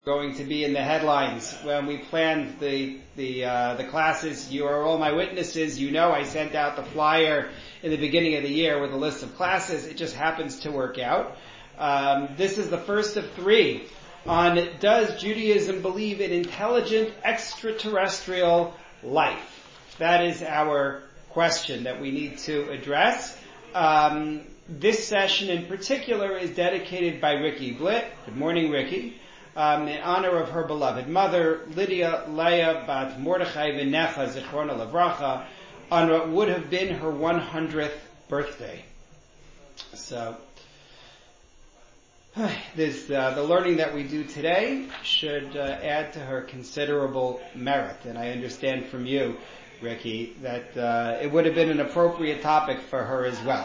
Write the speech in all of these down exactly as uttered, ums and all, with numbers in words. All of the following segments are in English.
going to be in the headlines when we planned the the uh, the classes. You are all my witnesses. You know I sent out the flyer in the beginning of the year with a list of classes. It just happens to work out. Um, this is the first of three on does Judaism believe in intelligent extraterrestrial life? That is our question that we need to address. Um, this session in particular is dedicated by Ricky Blitt. Good morning, Ricky. Um, in honor of her beloved mother, Lydia Leah Bat Mordechai V'Necha Zichrona Lavracha, on what would have been her one hundredth birthday. So, this, uh, the learning that we do today should uh, add to her considerable merit. And I understand from you, Ricky, that uh, it would have been an appropriate topic for her as well.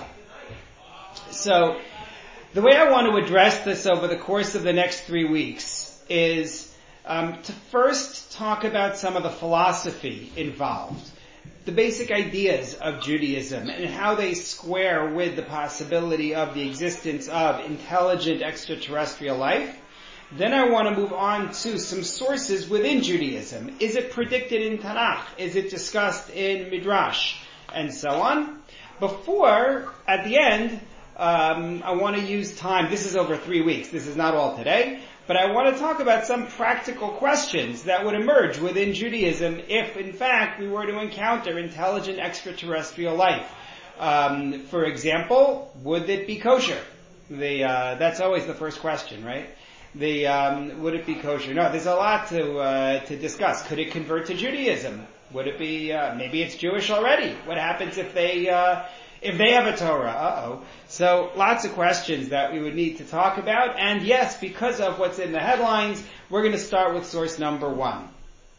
So, the way I want to address this over the course of the next three weeks is um, to first talk about some of the philosophy involved, the basic ideas of Judaism and how they square with the possibility of the existence of intelligent extraterrestrial life. Then I want to move on to some sources within Judaism. Is it predicted in Tanakh? Is it discussed in Midrash? And so on. Before, at the end, um, I want to use time. This is over three weeks. This is not all today. But I want to talk about some practical questions that would emerge within Judaism if, in fact, we were to encounter intelligent extraterrestrial life. Um, for example, would it be kosher? The uh, that's always the first question, right? The um, would it be kosher? No, there's a lot to uh, to discuss. Could it convert to Judaism? Would it be uh, maybe it's Jewish already? What happens if they uh, if they have a Torah? Uh-oh. So lots of questions that we would need to talk about. And yes, because of what's in the headlines, we're going to start with source number one.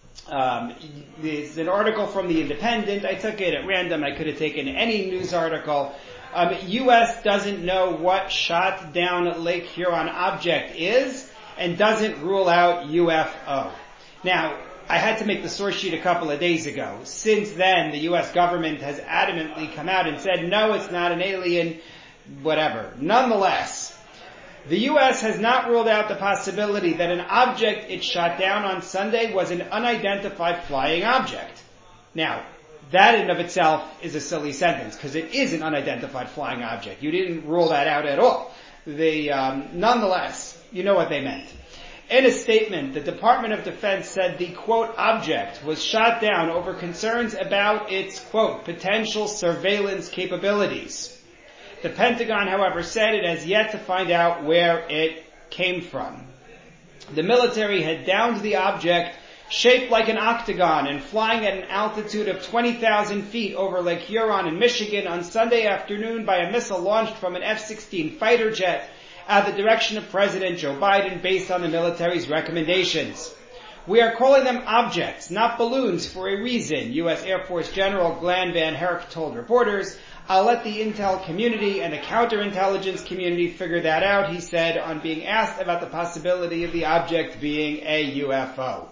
Um, it's an article from The Independent. I took it at random. I could have taken any news article. Um, U S doesn't know what shot down Lake Huron object is and doesn't rule out U F O. Now, I had to make the source sheet a couple of days ago. Since then, the U S government has adamantly come out and said, no, it's not an alien, whatever. Nonetheless, the U S has not ruled out the possibility that an object it shot down on Sunday was an unidentified flying object. Now, that in and of itself is a silly sentence, because it is an unidentified flying object. You didn't rule that out at all. The, um, nonetheless, you know what they meant. In a statement, the Department of Defense said the, quote, object was shot down over concerns about its, quote, potential surveillance capabilities. The Pentagon, however, said it has yet to find out where it came from. The military had downed the object shaped like an octagon and flying at an altitude of twenty thousand feet over Lake Huron in Michigan on Sunday afternoon by a missile launched from an F sixteen fighter jet at the direction of President Joe Biden based on the military's recommendations. We are calling them objects, not balloons, for a reason, U S Air Force General Glenn Van Herk told reporters. I'll let the intel community and the counterintelligence community figure that out, he said, on being asked about the possibility of the object being a U F O.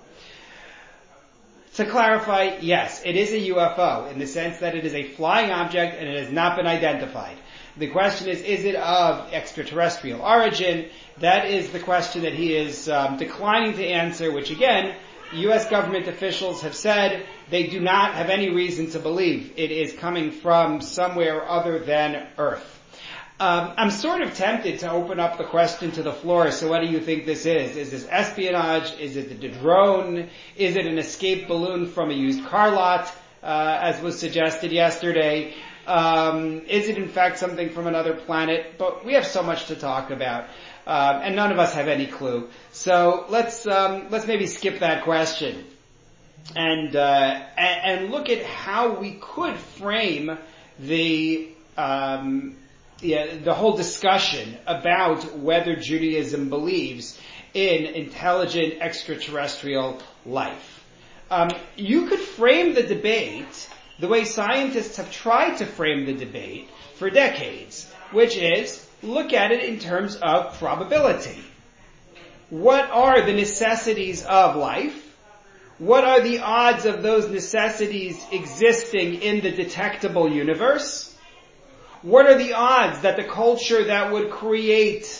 To clarify, yes, it is a U F O in the sense that it is a flying object and it has not been identified. The question is, is it of extraterrestrial origin? That is the question that he is um, declining to answer, which again, U S government officials have said they do not have any reason to believe it is coming from somewhere other than Earth. Um, I'm sort of tempted to open up the question to the floor. So what do you think this is? Is this espionage? Is it the drone? Is it an escaped balloon from a used car lot, uh, as was suggested yesterday? Um, is it in fact something from another planet? But we have so much to talk about, um, and none of us have any clue. So let's um, let's maybe skip that question and, uh, and and look at how we could frame the um, yeah, the whole discussion about whether Judaism believes in intelligent extraterrestrial life. Um, you could frame the debate the way scientists have tried to frame the debate for decades, which is look at it in terms of probability. What are the necessities of life? What are the odds of those necessities existing in the detectable universe? What are the odds that the culture that would create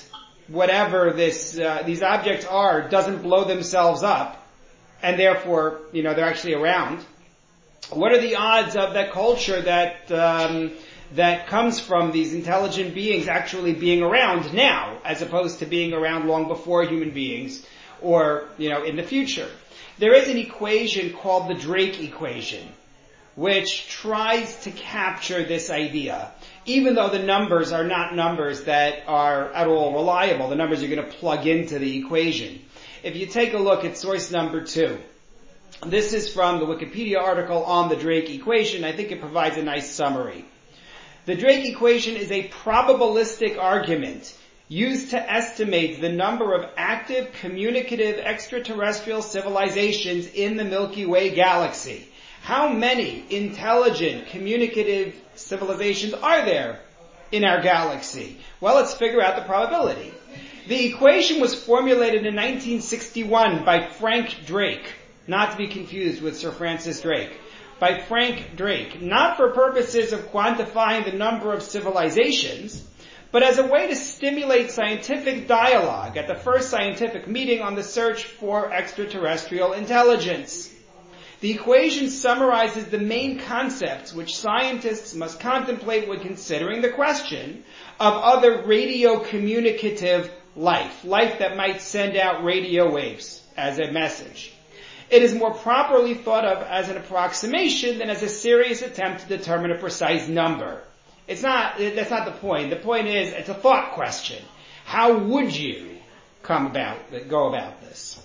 whatever this uh, these objects are doesn't blow themselves up, and therefore, you know, they're actually around, what are the odds of that culture that um, that comes from these intelligent beings actually being around now, as opposed to being around long before human beings, or, you know, in the future? There is an equation called the Drake equation, which tries to capture this idea, even though the numbers are not numbers that are at all reliable, the numbers you're going to plug into the equation. If you take a look at source number two, this is from the Wikipedia article on the Drake equation. I think it provides a nice summary. The Drake equation is a probabilistic argument used to estimate the number of active communicative extraterrestrial civilizations in the Milky Way galaxy. How many intelligent communicative civilizations are there in our galaxy? Well, let's figure out the probability. The equation was formulated in nineteen sixty-one by Frank Drake, not to be confused with Sir Francis Drake, by Frank Drake, not for purposes of quantifying the number of civilizations, but as a way to stimulate scientific dialogue at the first scientific meeting on the search for extraterrestrial intelligence. The equation summarizes the main concepts which scientists must contemplate when considering the question of other radio communicative life, life that might send out radio waves as a message. It is more properly thought of as an approximation than as a serious attempt to determine a precise number. It's not, that's not the point. The point is, it's a thought question. How would you come about, go about this?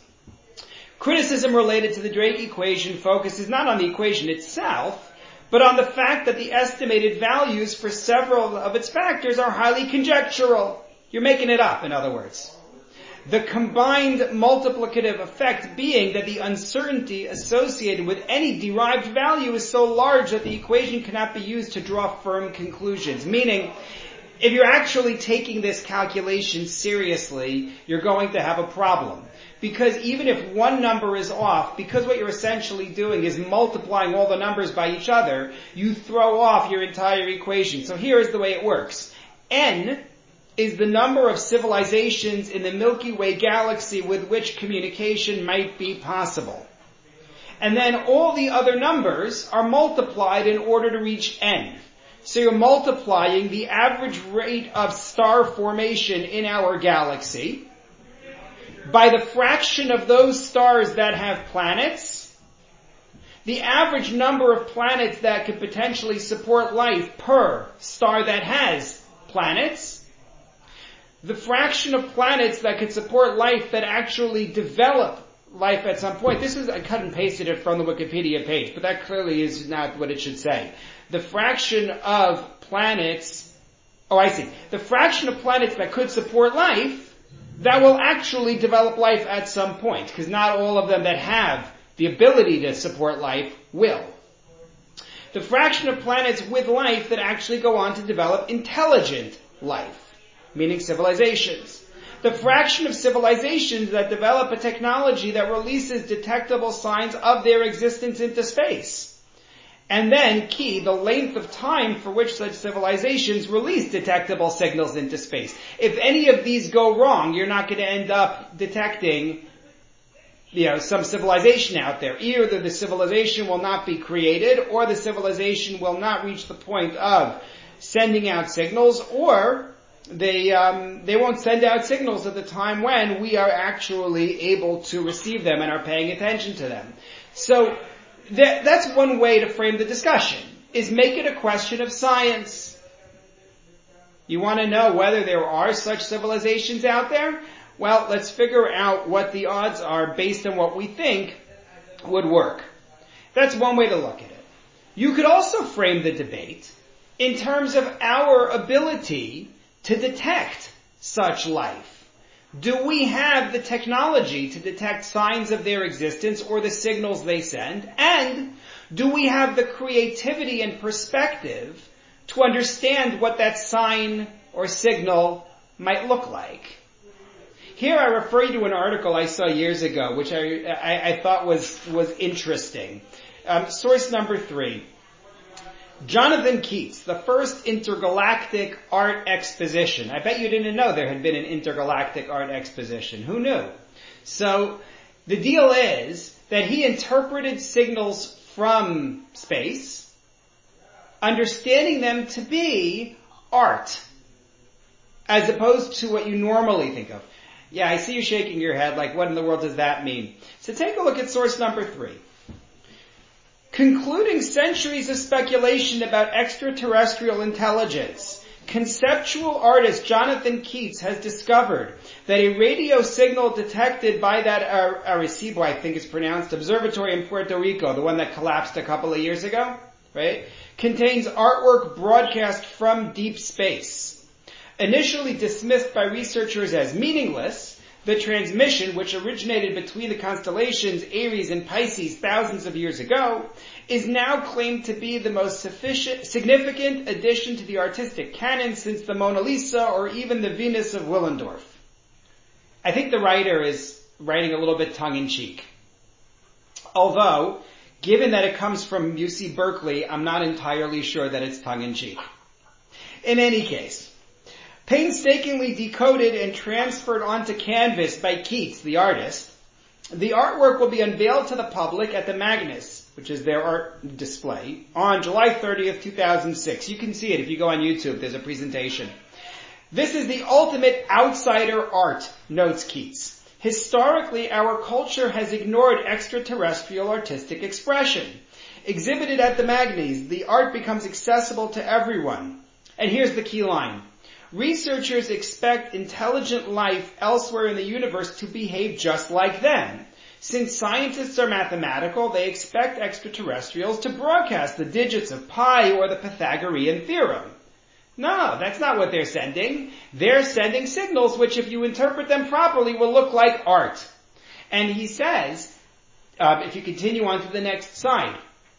Criticism related to the Drake equation focuses not on the equation itself, but on the fact that the estimated values for several of its factors are highly conjectural. You're making it up, in other words. The combined multiplicative effect being that the uncertainty associated with any derived value is so large that the equation cannot be used to draw firm conclusions. Meaning, if you're actually taking this calculation seriously, you're going to have a problem. Because even if one number is off, because what you're essentially doing is multiplying all the numbers by each other, you throw off your entire equation. So here is the way it works. N is the number of civilizations in the Milky Way galaxy with which communication might be possible. And then all the other numbers are multiplied in order to reach N. So you're multiplying the average rate of star formation in our galaxy by the fraction of those stars that have planets, the average number of planets that could potentially support life per star that has planets, the fraction of planets that could support life that actually develop life at some point. This is, I cut and pasted it from the Wikipedia page, but that clearly is not what it should say. The fraction of planets, oh I see, the fraction of planets that could support life that will actually develop life at some point, because not all of them that have the ability to support life will. The fraction of planets with life that actually go on to develop intelligent life, meaning civilizations. The fraction of civilizations that develop a technology that releases detectable signs of their existence into space. And then, key, the length of time for which such civilizations release detectable signals into space. If any of these go wrong, you're not going to end up detecting, you know, some civilization out there. Either the civilization will not be created, or the civilization will not reach the point of sending out signals, or they um, they won't send out signals at the time when we are actually able to receive them and are paying attention to them. So That, that's one way to frame the discussion, is make it a question of science. You want to know whether there are such civilizations out there? Well, let's figure out what the odds are based on what we think would work. That's one way to look at it. You could also frame the debate in terms of our ability to detect such life. Do we have the technology to detect signs of their existence or the signals they send? And do we have the creativity and perspective to understand what that sign or signal might look like? Here I refer you to an article I saw years ago, which I, I, I thought was, was interesting. Um, source number three. Jonathan Keats, the first intergalactic art exposition. I bet you didn't know there had been an intergalactic art exposition. Who knew? So the deal is that he interpreted signals from space, understanding them to be art, as opposed to what you normally think of. Yeah, I see you shaking your head like, what in the world does that mean? So take a look at source number three. Concluding centuries of speculation about extraterrestrial intelligence, conceptual artist Jonathan Keats has discovered that a radio signal detected by that Arecibo, I think it's pronounced, observatory in Puerto Rico, the one that collapsed a couple of years ago, right, contains artwork broadcast from deep space. Initially dismissed by researchers as meaningless, the transmission, which originated between the constellations Aries and Pisces thousands of years ago, is now claimed to be the most sufficient, significant addition to the artistic canon since the Mona Lisa or even the Venus of Willendorf. I think the writer is writing a little bit tongue-in-cheek. Although, given that it comes from U C Berkeley, I'm not entirely sure that it's tongue-in-cheek. In any case, painstakingly decoded and transferred onto canvas by Keats, the artist, the artwork will be unveiled to the public at the Magnus, which is their art display, on July thirtieth, two thousand six. You can see it if you go on YouTube. There's a presentation. This is the ultimate outsider art, notes Keats. Historically, our culture has ignored extraterrestrial artistic expression. Exhibited at the Magnus, the art becomes accessible to everyone. And here's the key line. Researchers expect intelligent life elsewhere in the universe to behave just like them. Since scientists are mathematical, they expect extraterrestrials to broadcast the digits of pi or the Pythagorean theorem. No, that's not what they're sending. They're sending signals which, if you interpret them properly, will look like art. And he says, uh, if you continue on to the next slide,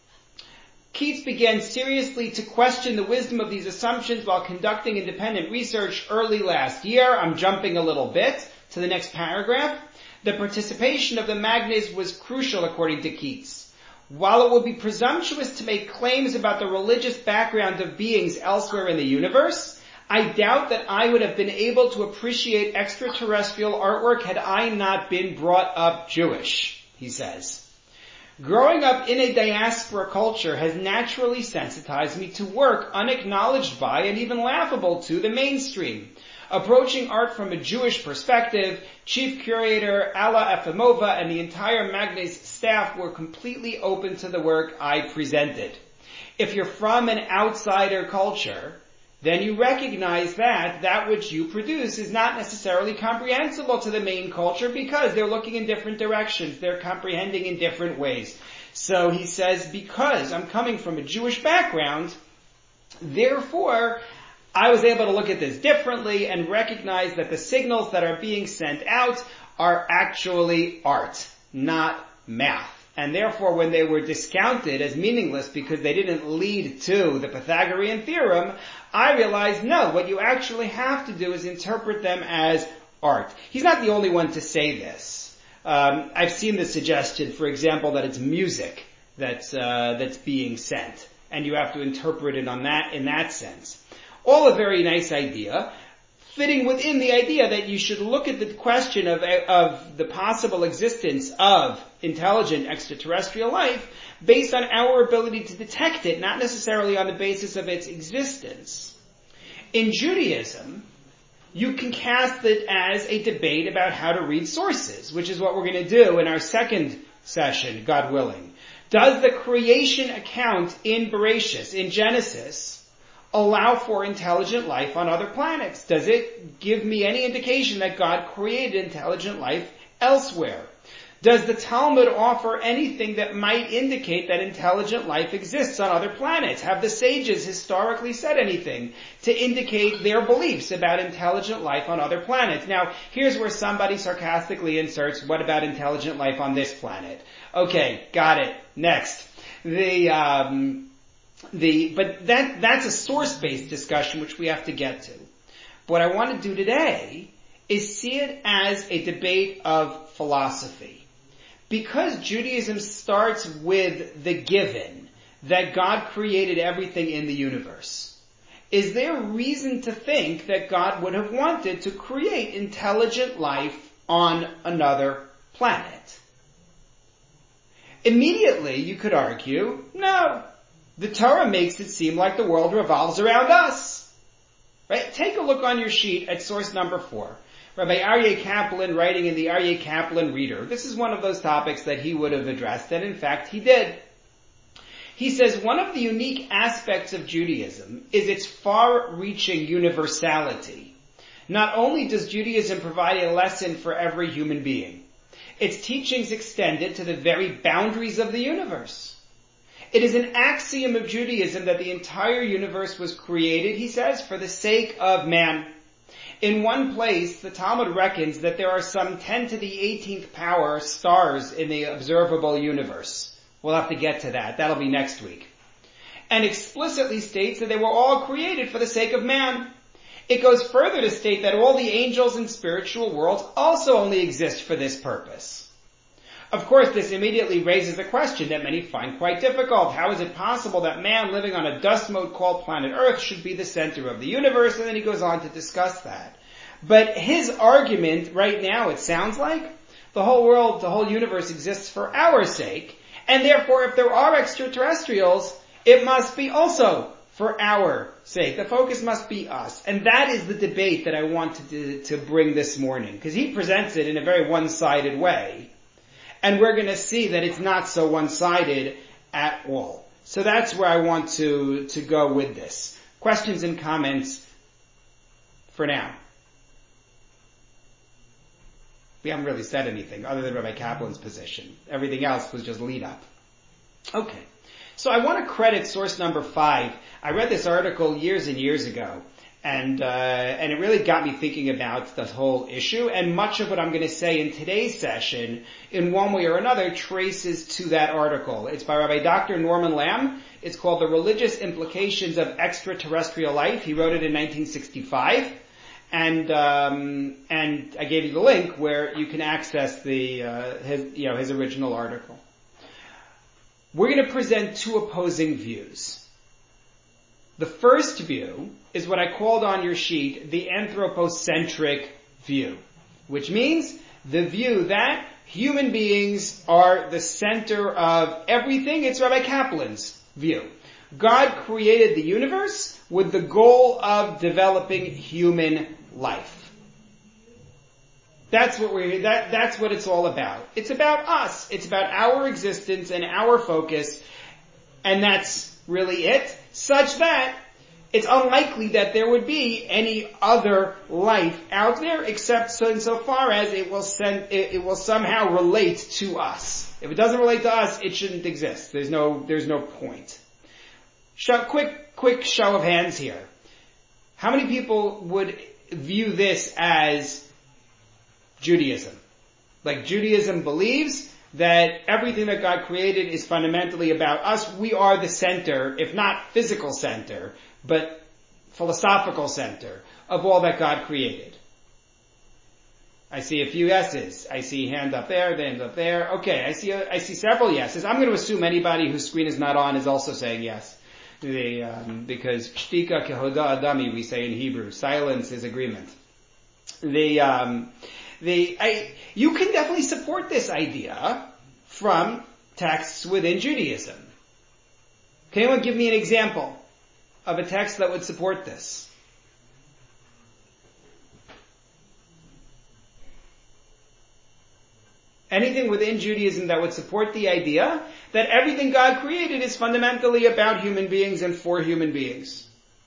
Keats began seriously to question the wisdom of these assumptions while conducting independent research early last year. I'm jumping a little bit to the next paragraph. The participation of the Magnus was crucial, according to Keats. While it would be presumptuous to make claims about the religious background of beings elsewhere in the universe, I doubt that I would have been able to appreciate extraterrestrial artwork had I not been brought up Jewish, he says. Growing up in a diaspora culture has naturally sensitized me to work unacknowledged by and even laughable to the mainstream. Approaching art from a Jewish perspective, Chief Curator Alla Efimova and the entire Magnus staff were completely open to the work I presented. If you're from an outsider culture, then you recognize that that which you produce is not necessarily comprehensible to the main culture because they're looking in different directions. They're comprehending in different ways. So he says, because I'm coming from a Jewish background, therefore, I was able to look at this differently and recognize that the signals that are being sent out are actually art, not math. And therefore, when they were discounted as meaningless because they didn't lead to the Pythagorean theorem, I realized, no, what you actually have to do is interpret them as art. He's not the only one to say this. Um, I've seen the suggestion, for example, that it's music that's uh, that's being sent, and you have to interpret it on that in that sense. All a very nice idea, fitting within the idea that you should look at the question of of the possible existence of intelligent extraterrestrial life based on our ability to detect it, not necessarily on the basis of its existence. In Judaism, you can cast it as a debate about how to read sources, which is what we're going to do in our second session, God willing. Does the creation account in Bereshit, in Genesis, allow for intelligent life on other planets? Does it give me any indication that God created intelligent life elsewhere? Does the Talmud offer anything that might indicate that intelligent life exists on other planets? Have the sages historically said anything to indicate their beliefs about intelligent life on other planets? Now, here's where somebody sarcastically inserts, what about intelligent life on this planet? Okay, got it. Next. The, um, the, but that, that's a source-based discussion which we have to get to. What I want to do today is see it as a debate of philosophy. Because Judaism starts with the given, that God created everything in the universe, is there reason to think that God would have wanted to create intelligent life on another planet? Immediately, you could argue, no. The Torah makes it seem like the world revolves around us. Right? Take a look on your sheet at source number four. Rabbi Aryeh Kaplan writing in the Aryeh Kaplan Reader. This is one of those topics that he would have addressed, and in fact he did. He says one of the unique aspects of Judaism is its far-reaching universality. Not only does Judaism provide a lesson for every human being, its teachings extended to the very boundaries of the universe. It is an axiom of Judaism that the entire universe was created, he says, for the sake of man. In one place, the Talmud reckons that there are some ten to the eighteenth power stars in the observable universe. We'll have to get to that. That'll be next week. And explicitly states that they were all created for the sake of man. It goes further to state that all the angels in spiritual worlds also only exist for this purpose. Of course, this immediately raises a question that many find quite difficult. How is it possible that man living on a dust mote called planet Earth should be the center of the universe? And then he goes on to discuss that. But his argument right now, it sounds like, the whole world, the whole universe exists for our sake, and therefore if there are extraterrestrials, it must be also for our sake. The focus must be us. And that is the debate that I wanted to, to bring this morning, because he presents it in a very one-sided way. And we're going to see that it's not so one-sided at all. So that's where I want to, to go with this. Questions and comments for now? We haven't really said anything other than Rabbi Kaplan's position. Everything else was just lead up. Okay. So I want to credit source number five. I read this article years and years ago. And, uh, and it really got me thinking about the whole issue, and much of what I'm going to say in today's session, in one way or another, traces to that article. It's by Rabbi Doctor Norman Lamb. It's called The Religious Implications of Extraterrestrial Life. He wrote it in nineteen sixty-five. And, um, and I gave you the link where you can access the, uh, his, you know, his original article. We're going to present two opposing views. The first view is what I called on your sheet the anthropocentric view, which means the view that human beings are the center of everything. It's Rabbi Kaplan's view. God created the universe with the goal of developing human life. That's what we're, that, that's what it's all about. It's about us. It's about our existence and our focus, and that's really it. Such that it's unlikely that there would be any other life out there except so insofar as it will send, it, it will somehow relate to us. If it doesn't relate to us, it shouldn't exist. There's no, there's no point. Show, quick, quick show of hands here. How many people would view this as Judaism? Like Judaism believes that everything that God created is fundamentally about us. We are the center, if not physical center, but philosophical center of all that God created. I see a few yeses. I see hand up there, the hand up there. Okay, I see a, I see several yeses. I'm going to assume anybody whose screen is not on is also saying yes. The, um, because shtika kehoda adami, we say in Hebrew, silence is agreement. The, um, The, I, you can definitely support this idea from texts within Judaism. Can anyone give me an example of a text that would support this? Anything within Judaism that would support the idea that everything God created is fundamentally about human beings and for human beings?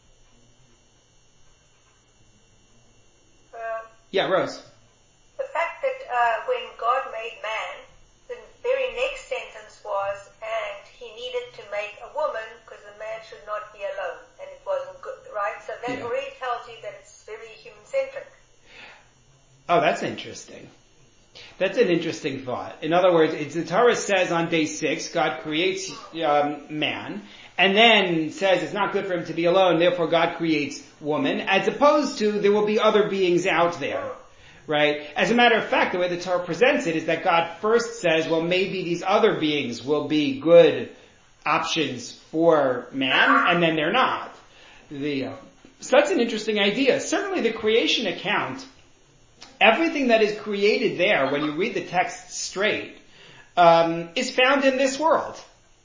Uh, yeah, Rose. Uh, when God made man, the very next sentence was, and he needed to make a woman because the man should not be alone, and it wasn't good, right? So that yeah. already tells you that it's very human-centric. Oh, that's interesting. That's an interesting thought. In other words, it's, the Torah says on day six, God creates um, man, and then says it's not good for him to be alone, therefore God creates woman, as opposed to there will be other beings out there. Right? As a matter of fact, the way the Torah presents it is that God first says, well, maybe these other beings will be good options for man, and then they're not. The, uh, so that's an interesting idea. Certainly the creation account, everything that is created there, when you read the text straight, um, is found in this world.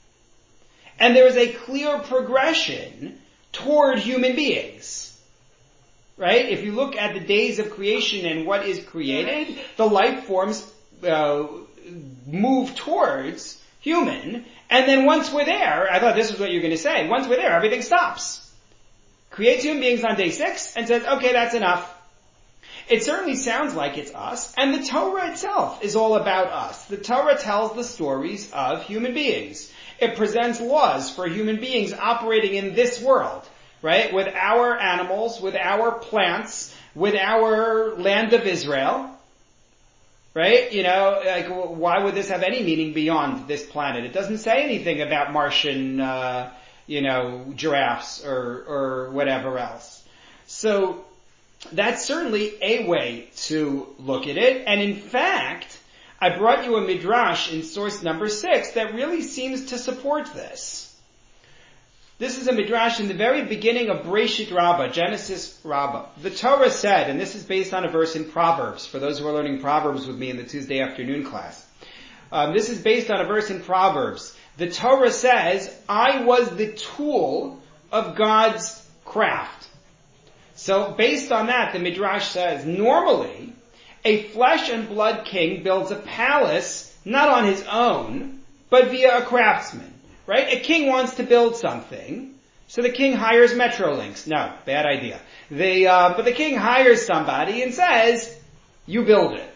And there is a clear progression toward human beings. Right? If you look at the days of creation and what is created, the life forms uh, move towards human, and then once we're there, I thought this was what you were going to say, once we're there, everything stops. Creates human beings on day six and says, okay, that's enough. It certainly sounds like it's us, and the Torah itself is all about us. The Torah tells the stories of human beings. It presents laws for human beings operating in this world, right? With our animals, with our plants, with our land of Israel, right? You know, like, why would this have any meaning beyond this planet? It doesn't say anything about Martian, uh, you know, giraffes or, or whatever else. So, that's certainly a way to look at it. And in fact, I brought you a midrash in source number six that really seems to support this. This is a midrash in the very beginning of Bereshit Rabbah, Genesis Rabbah. The Torah said, and this is based on a verse in Proverbs, for those who are learning Proverbs with me in the Tuesday afternoon class. Um, this is based on a verse in Proverbs. The Torah says, I was the tool of God's craft. So based on that, the Midrash says, normally, a flesh and blood king builds a palace, not on his own, but via a craftsman, right? A king wants to build something, so the king hires Metrolinx. No, bad idea. The, uh, but the king hires somebody and says, you build it.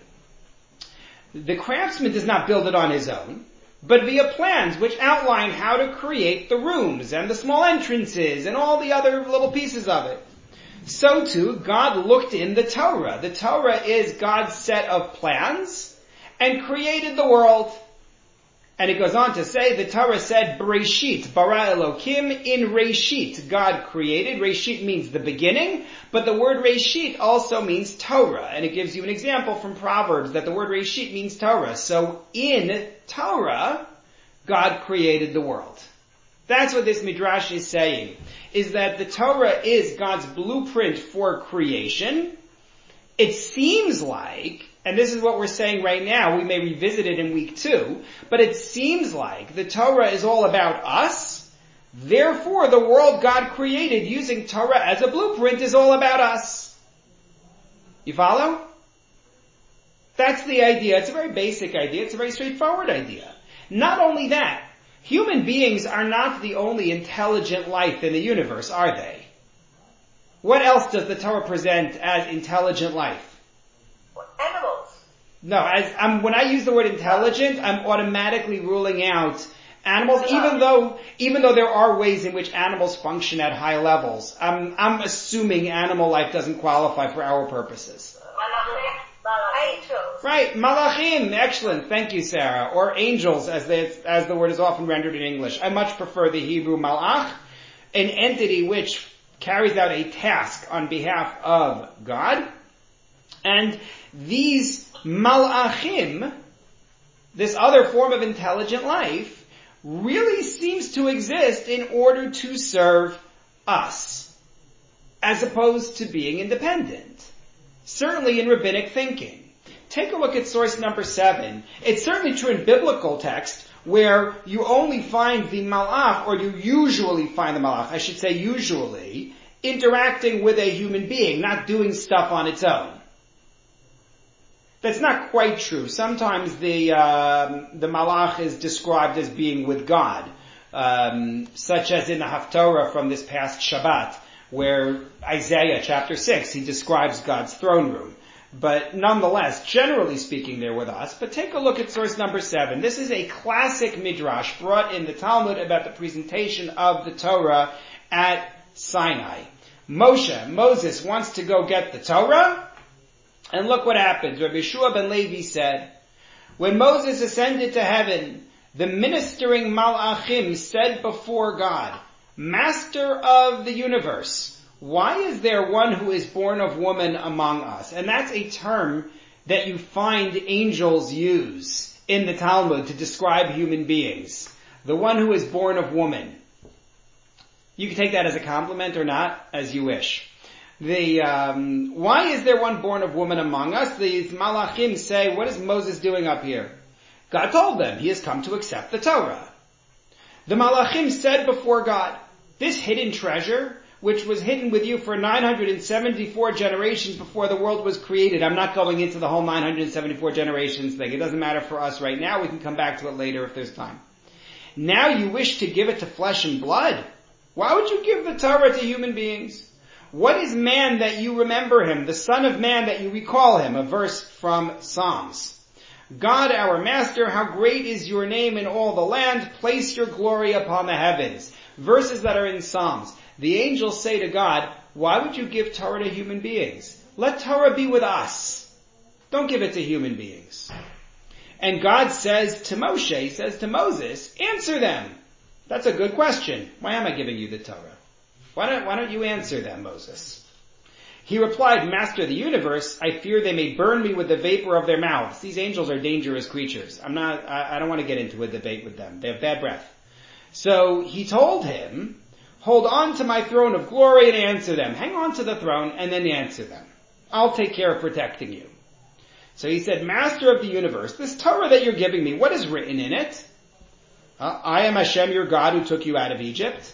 The craftsman does not build it on his own, but via plans which outline how to create the rooms and the small entrances and all the other little pieces of it. So too, God looked in the Torah. The Torah is God's set of plans and created the world. And it goes on to say, the Torah said, Bereshit, bara Elokim, in Reshit, God created. Reshit means the beginning, but the word Reshit also means Torah. And it gives you an example from Proverbs that the word Reshit means Torah. So in Torah, God created the world. That's what this midrash is saying, is that the Torah is God's blueprint for creation. It seems like, and this is what we're saying right now, we may revisit it in week two, but it seems like the Torah is all about us. Therefore, the world God created using Torah as a blueprint is all about us. You follow? That's the idea. It's a very basic idea. It's a very straightforward idea. Not only that, human beings are not the only intelligent life in the universe, are they? What else does the Torah present as intelligent life? Animals. No, as um, when I use the word intelligent, I'm automatically ruling out animals, even though even though there are ways in which animals function at high levels. I'm I'm assuming animal life doesn't qualify for our purposes. Angels. Right, malachim, excellent, thank you, Sarah. Or angels, as they, as the word is often rendered in English. I much prefer the Hebrew malach, an entity which carries out a task on behalf of God. And these malachim, this other form of intelligent life, really seems to exist in order to serve us, as opposed to being independent. Certainly in rabbinic thinking. Take a look at source number seven. It's certainly true in biblical text, where you only find the malach, or you usually find the malach, I should say usually, interacting with a human being, not doing stuff on its own. That's not quite true. Sometimes the um, the malach is described as being with God, um, such as in the Haftorah from this past Shabbat, where Isaiah chapter six, he describes God's throne room. But nonetheless, generally speaking, they're with us. But take a look at source number seven. This is a classic midrash brought in the Talmud about the presentation of the Torah at Sinai. Moshe, Moses wants to go get the Torah, and look what happens. Rabbi Yeshua ben Levi said, when Moses ascended to heaven, the ministering malachim said before God, Master of the universe, why is there one who is born of woman among us? And that's a term that you find angels use in the Talmud to describe human beings. the one who is born of woman. You can take that as a compliment or not, as you wish. The um, why is there one born of woman among us? The Malachim say, what is Moses doing up here? God told them he has come to accept the Torah. The Malachim said before God, this hidden treasure, which was hidden with you for nine hundred seventy-four generations before the world was created. I'm not going into the whole nine hundred seventy-four generations thing. It doesn't matter for us right now. We can come back to it later if there's time. Now you wish to give it to flesh and blood. Why would you give the Torah to human beings? What is man that you remember him? The son of man that you recall him. A verse from Psalms. God, our master, how great is your name in all the land. Place your glory upon the heavens. Verses that are in Psalms. The angels say to God, why would you give Torah to human beings? Let Torah be with us. Don't give it to human beings. And God says to Moshe, he says to Moses, answer them. That's a good question. Why am I giving you the Torah? Why don't, why don't you answer them, Moses? He replied, Master of the universe, I fear they may burn me with the vapor of their mouths. These angels are dangerous creatures. I'm not, I, I don't want to get into a debate with them. They have bad breath. So he told him, hold on to my throne of glory and answer them. Hang on to the throne and then answer them. I'll take care of protecting you. So he said, Master of the universe, this Torah that you're giving me, what is written in it? Uh, I am Hashem, your God, who took you out of Egypt.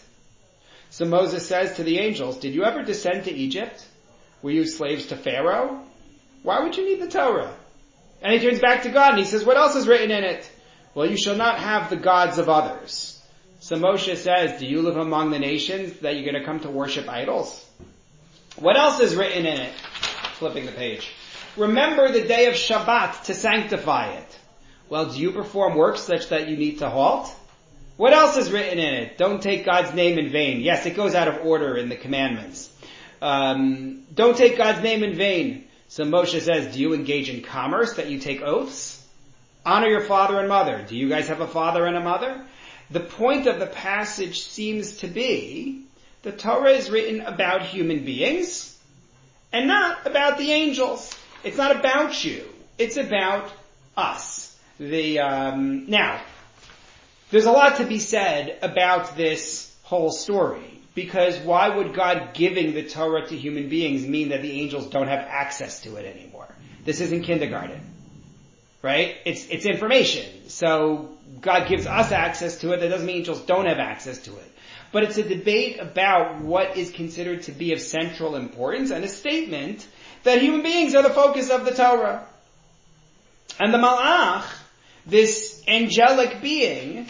So Moses says to the angels, did you ever descend to Egypt? Were you slaves to Pharaoh? Why would you need the Torah? And he turns back to God and he says, what else is written in it? Well, you shall not have the gods of others. So Moshe says, do you live among the nations that you're going to come to worship idols? What else is written in it? Flipping the page. Remember the day of Shabbat to sanctify it. Well, do you perform works such that you need to halt? What else is written in it? Don't take God's name in vain. Yes, it goes out of order in the commandments. Um, don't take God's name in vain. So Moshe says, do you engage in commerce, that you take oaths? Honor your father and mother. Do you guys have a father and a mother? The point of the passage seems to be the Torah is written about human beings and not about the angels. It's not about you. It's about us. The um, now, there's a lot to be said about this whole story, because why would God giving the Torah to human beings mean that the angels don't have access to it anymore? This isn't kindergarten, right? It's it's information. So God gives us access to it. That doesn't mean angels don't have access to it. But it's a debate about what is considered to be of central importance and a statement that human beings are the focus of the Torah. And the Malach, this angelic being,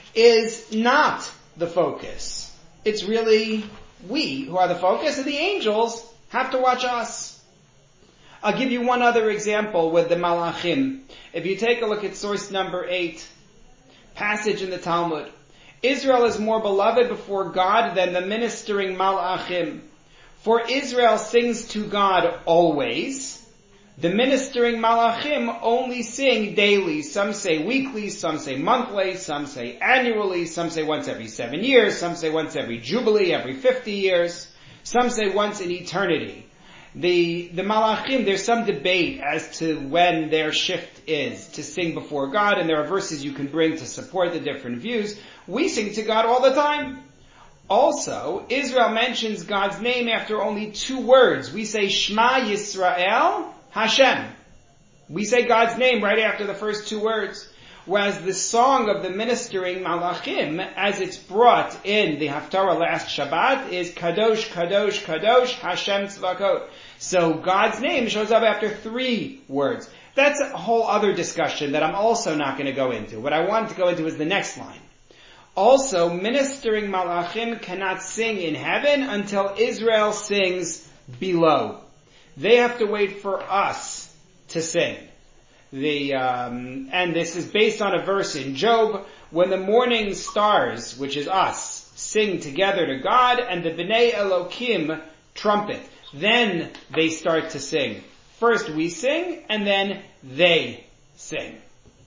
is not the focus. It's really we who are the focus, and the angels have to watch us. I'll give you one other example with the Malachim. If you take a look at source number eight, passage in the Talmud, Israel is more beloved before God than the ministering Malachim. For Israel sings to God always. The ministering Malachim only sing daily. Some say weekly, some say monthly, some say annually, some say once every seven years, some say once every jubilee, every fifty years, some say once in eternity. The, the Malachim, there's some debate as to when their shift is to sing before God, and there are verses you can bring to support the different views. We sing to God all the time. Also, Israel mentions God's name after only two words. We say Shema Yisrael Hashem. We say God's name right after the first two words. Whereas the song of the ministering Malachim, as it's brought in the Haftarah last Shabbat, is Kadosh, Kadosh, Kadosh, Hashem Tzvakot. So God's name shows up after three words. That's a whole other discussion that I'm also not going to go into. What I wanted to go into is the next line. Also, ministering Malachim cannot sing in heaven until Israel sings below. They have to wait for us to sing. The um, and this is based on a verse in Job, when the morning stars, which is us, sing together to God, and the Bnei Elokim trumpet. Then they start to sing. First we sing, and then they sing.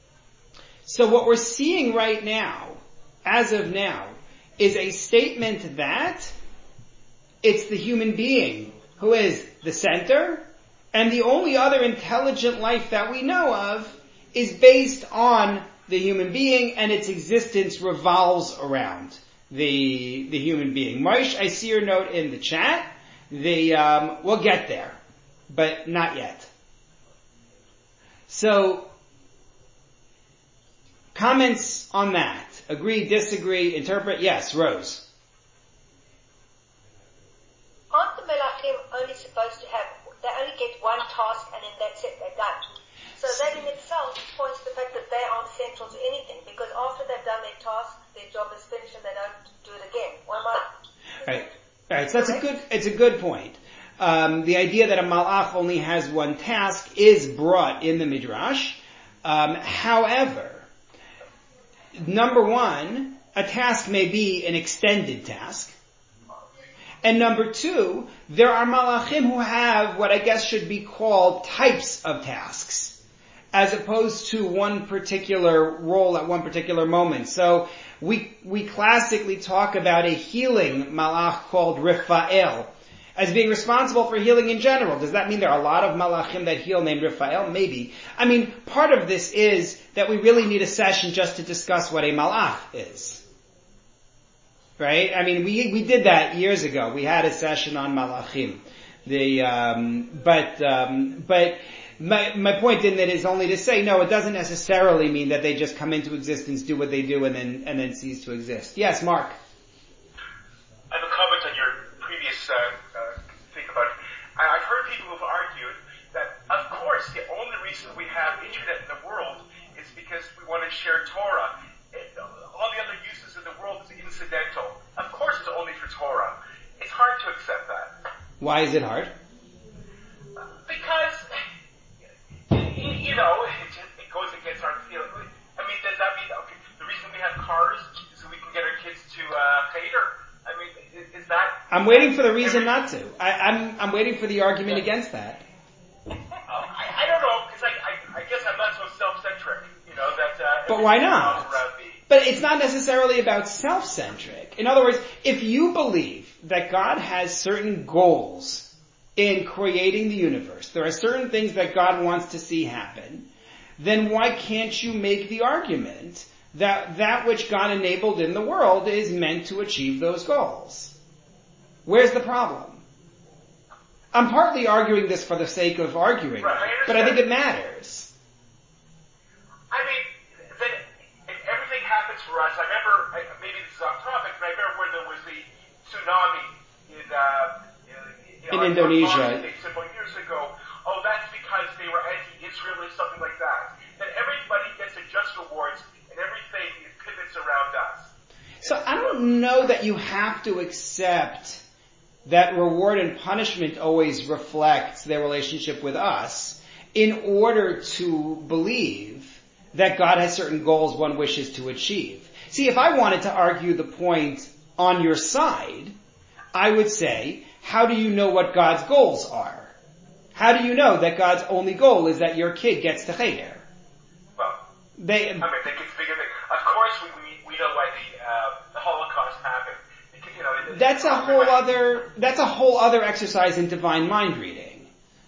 So what we're seeing right now, as of now, is a statement that it's the human being who is the center, and the only other intelligent life that we know of is based on the human being, and its existence revolves around the the human being. Moshe, I see your note in the chat. The um, we'll get there, but not yet. So, comments on that? Agree, disagree, interpret? Yes, Rose. Aren't the Melachim only supposed to have, they only get one task and then that's it, they're done. So that in itself points to the fact that they aren't central to anything, because after they've done their task, their job is finished and they don't do it again. Or am I? Right. Right. So that's a good, it's a good point. Um, the idea that a malach only has one task is brought in the Midrash. Um, however, number one, a task may be an extended task. And number two, there are malachim who have what I guess should be called types of tasks, as opposed to one particular role at one particular moment. So we we classically talk about a healing malach called Raphael as being responsible for healing in general. Does that mean there are a lot of malachim that heal named Raphael? Maybe. I mean, part of this is that we really need a session just to discuss what a malach is. Right? I mean, we we did that years ago. We had a session on malachim. The um, but um, but my my point in that is only to say no. It doesn't necessarily mean that they just come into existence, do what they do, and then and then cease to exist. Yes, Mark. I have a comment on your previous uh, uh, thing about it. I, I've heard people who've argued that, of course, the only reason we have internet in the world is because we want to share Torah. It, all the other uses in the world is incidental. Of course it's only for Torah. It's hard to accept that. Why is it hard? Because, you know, it, just, it goes against our feeling. I mean, does that mean, okay, the reason we have cars is so we can get our kids to uh, Cheder? I mean, is, is that... I'm waiting for the reason not to. I, I'm I'm waiting for the argument yeah. against that. Oh, I, I don't know, because I, I, I guess I'm not so self-centric, you know, that... Uh, but why not? But it's not necessarily about self-centric. In other words, if you believe that God has certain goals in creating the universe, there are certain things that God wants to see happen, then why can't you make the argument that that which God enabled in the world is meant to achieve those goals? Where's the problem? I'm partly arguing this for the sake of arguing, right, I but I think it matters. I mean, happens for us. I remember, maybe this is off topic, but I remember when there was the tsunami in, uh, in, in on, Indonesia on several years ago. Oh, that's because they were anti-Israel or something like that. Then everybody gets a just rewards and everything pivots around us. So I don't know that you have to accept that reward and punishment always reflects their relationship with us in order to believe that God has certain goals one wishes to achieve. See, if I wanted to argue the point on your side, I would say, how do you know what God's goals are? How do you know that God's only goal is that your kid gets to Cheder? Well, they, I mean, they can figure that. Of course, we we, we know why the uh, the Holocaust happened. Because, you know, that's a whole other. That's a whole other exercise in divine mind reading.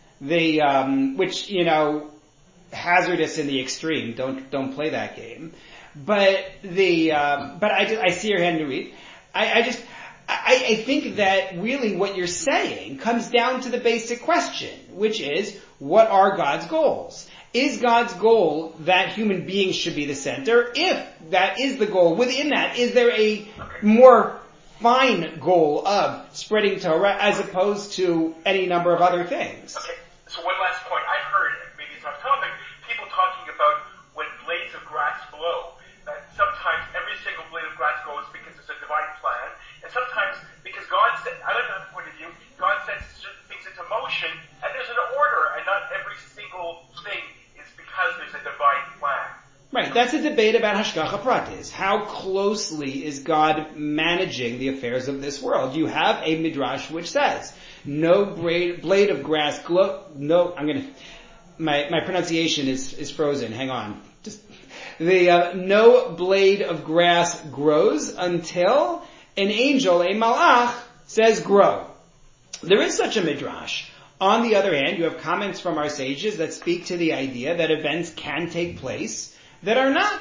The um, which you know. hazardous in the extreme. Don't don't play that game. But the uh, but I just, I see your hand, Nurit. I, I just I, I think that really what you're saying comes down to the basic question, which is, what are God's goals? Is God's goal that human beings should be the center? If that is the goal, within that, is there a more fine goal of spreading Torah as opposed to any number of other things? Okay. So one last point. I've heard, maybe it's off topic, people talking about when blades of grass blow, that sometimes every single blade of grass goes because it's a divine plan, and sometimes because God said, I like that point of view, God sets certain things into motion, and there's an order, and not every single thing is because there's a divine plan. Right, that's a debate about Hashgacha Pratis. How closely is God managing the affairs of this world? You have a midrash which says, no blade, blade of grass glow, no, I'm gonna, my, my pronunciation is, is frozen, hang on. Just, the, uh, no blade of grass grows until an angel, a malach, says grow. There is such a midrash. On the other hand, you have comments from our sages that speak to the idea that events can take place that are not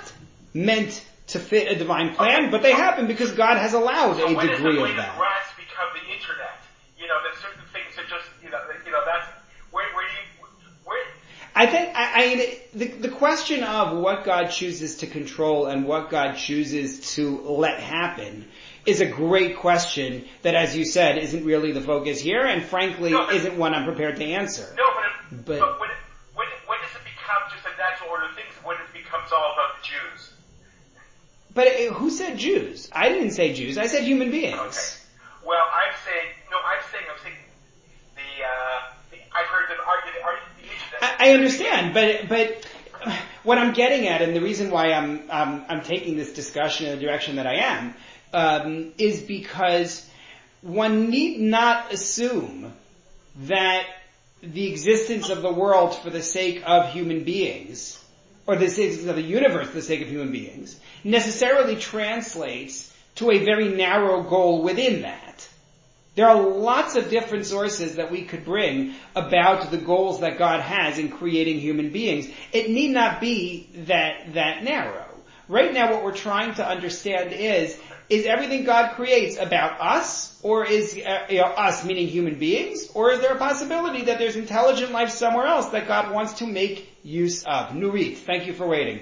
meant to fit a divine plan, but they happen because God has allowed so a when degree does the of that. grass become the internet? You know, that certain things are just, you know, you know, that's, where, where do you, where? I think, I, I the, the question of what God chooses to control and what God chooses to let happen is a great question that, as you said, isn't really the focus here, and frankly, no, but, isn't one I'm prepared to answer. No, but, it, but, but when, when, when does it become just a natural order of things? When it becomes all about the Jews? But it, who said Jews? I didn't say Jews. I said human beings. Okay. Well, I'm saying, no, I'm saying, I'm saying the, uh, the I've heard them argue the, argue the internet. I, I understand, but, but what I'm getting at, and the reason why I'm, um, I'm taking this discussion in the direction that I am, um, is because one need not assume that the existence of the world for the sake of human beings, or the existence of the universe for the sake of human beings, necessarily translates to a very narrow goal within that. There are lots of different sources that we could bring about the goals that God has in creating human beings. It need not be that, that narrow. Right now what we're trying to understand is, is everything God creates about us, or is, uh, you know, us meaning human beings, or is there a possibility that there's intelligent life somewhere else that God wants to make use of? Nurit, thank you for waiting.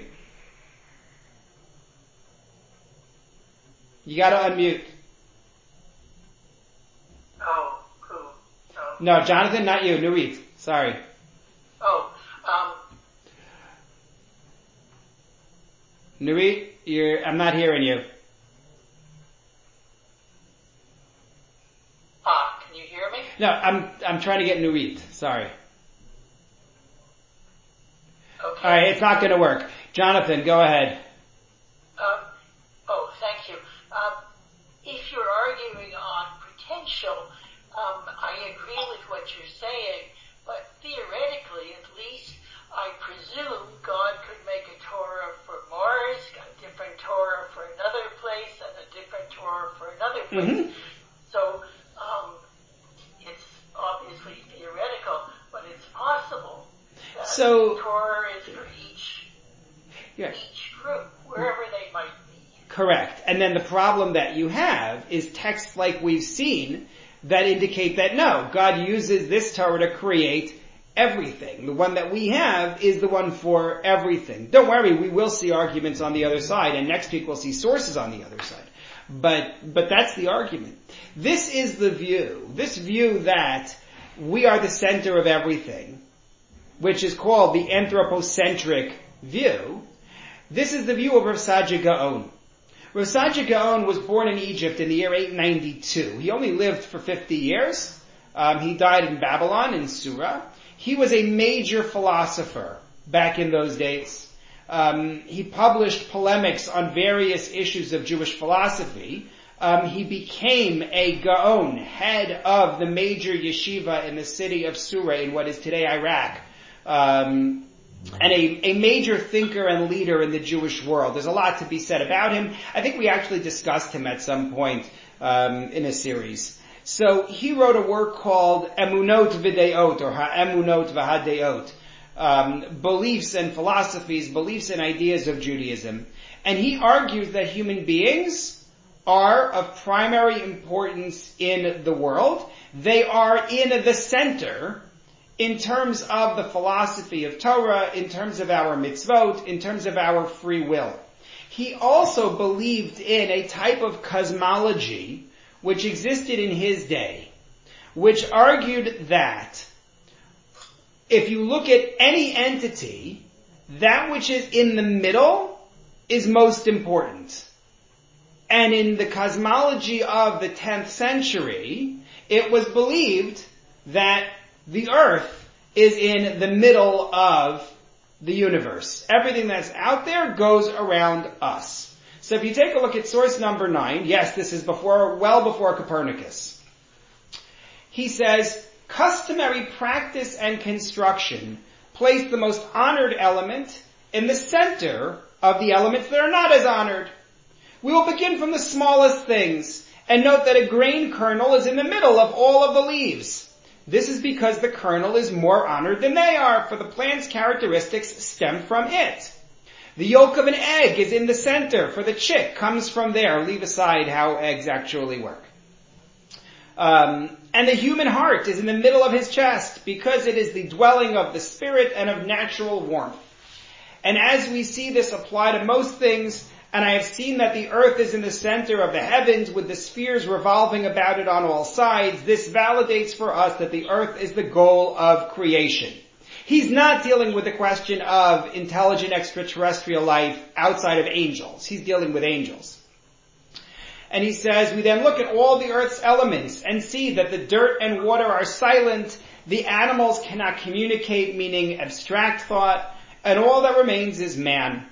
You gotta unmute. Oh, who? Oh. No, Jonathan, not you. Nurit. Sorry. Oh, um. Nurit, you're, I'm not hearing you. Ah, can you hear me? No, I'm, I'm trying to get Nurit. Sorry. Okay. Alright, it's not gonna work. Jonathan, go ahead. Um, oh, thank you. Um, if you're arguing on potential, um, I agree with what you're saying, but theoretically, at least, I presume God could make a Torah for Mars, a different Torah for another place, and a different Torah for another place. Mm-hmm. So, um, it's obviously theoretical, but it's possible that So, the Torah is for each, yeah. each group, wherever they might be. Correct. And then the problem that you have is texts like we've seen that indicate that no, God uses this Torah to create everything. The one that we have is the one for everything. Don't worry, we will see arguments on the other side, and next week we'll see sources on the other side. But, but that's the argument. This is the view, this view that we are the center of everything, which is called the anthropocentric view. This is the view of Rav Saadia Gaon. Rav Saadia Gaon was born in Egypt in the year eight ninety-two. He only lived for fifty years. Um, he died in Babylon, in Sura. He was a major philosopher back in those days. Um, he published polemics on various issues of Jewish philosophy. Um, he became a Gaon, head of the major yeshiva in the city of Sura in what is today Iraq. Um, and a, a major thinker and leader in the Jewish world. There's a lot to be said about him. I think we actually discussed him at some point um, in a series. So he wrote a work called Emunot V'Deot, or Ha'emunot V'Hadeot, um, beliefs and philosophies, beliefs and ideas of Judaism. And he argues that human beings are of primary importance in the world. They are in the center in terms of the philosophy of Torah, in terms of our mitzvot, in terms of our free will. He also believed in a type of cosmology which existed in his day, which argued that if you look at any entity, that which is in the middle is most important. And in the cosmology of the tenth century, it was believed that the earth is in the middle of the universe. Everything that's out there goes around us. So if you take a look at source number nine, yes, this is before, well before Copernicus. He says, customary practice and construction place the most honored element in the center of the elements that are not as honored. We will begin from the smallest things and note that a grain kernel is in the middle of all of the leaves. This is because the kernel is more honored than they are, for the plant's characteristics stem from it. The yolk of an egg is in the center, for the chick comes from there. Leave aside how eggs actually work. Um, and the human heart is in the middle of his chest, because it is the dwelling of the spirit and of natural warmth. And as we see this apply to most things, and I have seen that the earth is in the center of the heavens with the spheres revolving about it on all sides, this validates for us that the earth is the goal of creation. He's not dealing with the question of intelligent extraterrestrial life outside of angels. He's dealing with angels. And he says, we then look at all the earth's elements and see that the dirt and water are silent, the animals cannot communicate, meaning abstract thought, and all that remains is man.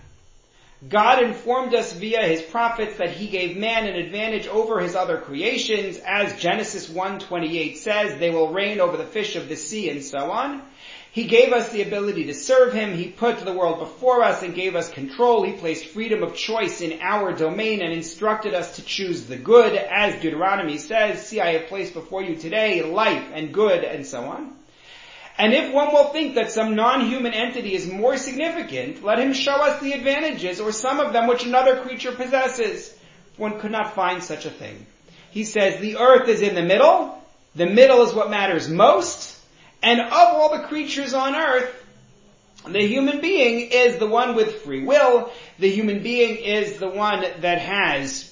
God informed us via his prophets that he gave man an advantage over his other creations, as Genesis one twenty-eight says, they will reign over the fish of the sea and so on. He gave us the ability to serve him. He put the world before us and gave us control. He placed freedom of choice in our domain and instructed us to choose the good, as Deuteronomy says, see, I have placed before you today life and good and so on. And if one will think that some non-human entity is more significant, let him show us the advantages or some of them which another creature possesses. One could not find such a thing. He says the earth is in the middle. The middle is what matters most. And of all the creatures on earth, the human being is the one with free will. The human being is the one that has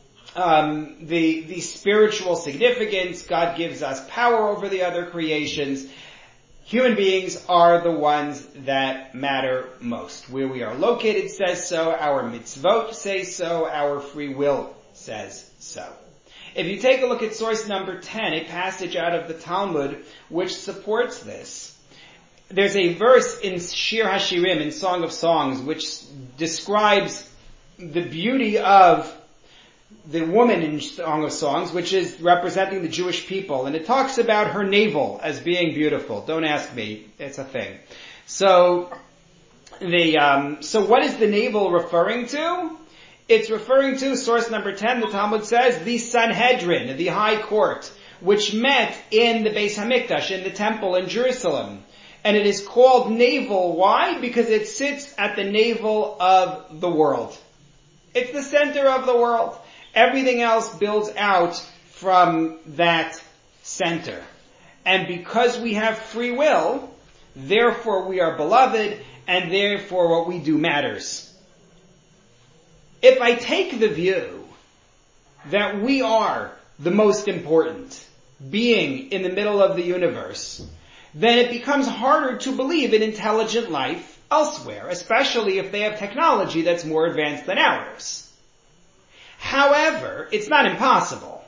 um, the, the spiritual significance. God gives us power over the other creations. Human beings are the ones that matter most. Where we are located says so. Our mitzvot say so. Our free will says so. If you take a look at source number ten, a passage out of the Talmud which supports this, there's a verse in Shir HaShirim, in Song of Songs, which describes the beauty of the woman in Song of Songs, which is representing the Jewish people. And it talks about her navel as being beautiful. Don't ask me. It's a thing. So, the, um, so what is the navel referring to? It's referring to, source number ten, the Talmud says, the Sanhedrin, the high court, which met in the Beis Hamikdash, in the temple in Jerusalem. And it is called navel. Why? Because it sits at the navel of the world. It's the center of the world. Everything else builds out from that center. And because we have free will, therefore we are beloved, and therefore what we do matters. If I take the view that we are the most important being in the middle of the universe, then it becomes harder to believe in intelligent life elsewhere, especially if they have technology that's more advanced than ours. However, it's not impossible.